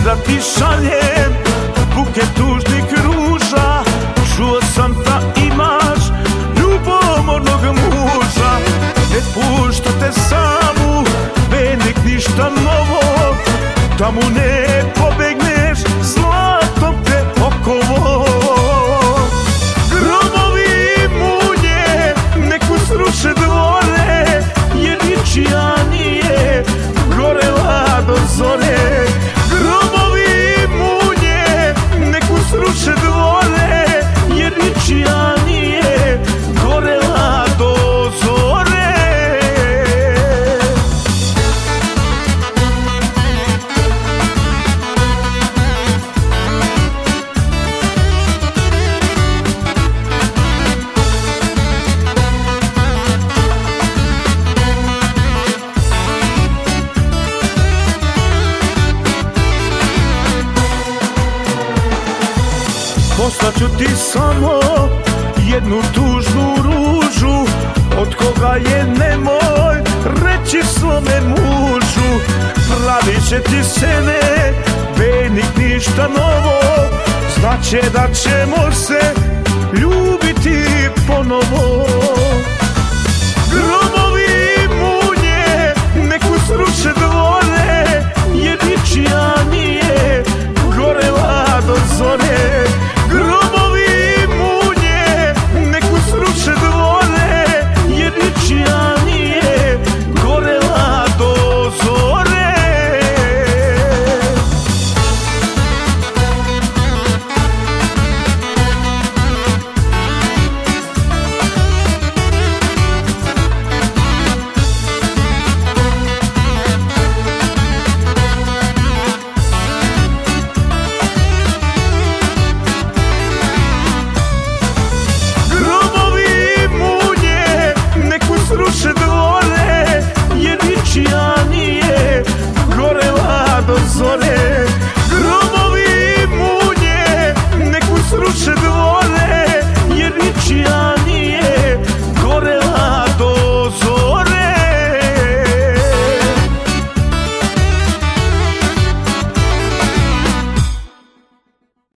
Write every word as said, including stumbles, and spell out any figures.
da ti šaljem buket tužnih ruža. Čuo sam da imaš ljubomornog muža. Ne pušta te samu, Benik ništa novo, da mu ne pobegneš, zlatom te okovo. Grobovi munje neku sruše dvore, jer ničija nije gorela do zore. Grobovi munje neku sruše dvore, jer ničija nije gorela do zore. Poslaću ti samo jednu tužnu ružu, od koga je nemoj reći svome mužu. Pravit će ti scene, Benik ništa novo, znaće da ćemo se ljubiti.